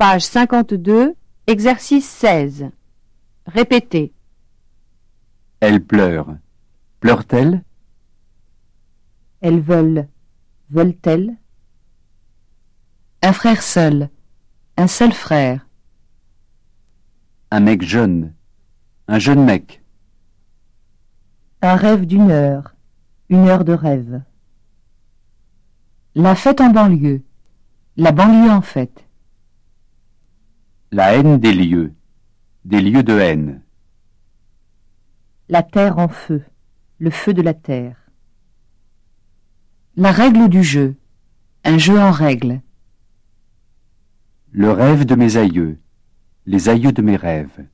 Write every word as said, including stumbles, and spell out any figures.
Page cinquante-deux, exercice seize. Répétez. Elle pleure. Pleure-t-elle? Elles veulent. Veulent-elles? Un frère seul. Un seul frère. Un mec jeune. Un jeune mec. Un rêve d'une heure. Une heure de rêve. La fête en banlieue. La banlieue en fête. La haine des lieux. Des lieux de haine. La terre en feu. Le feu de la terre. La règle du jeu. Un jeu en règle. Le rêve de mes aïeux. Les aïeux de mes rêves.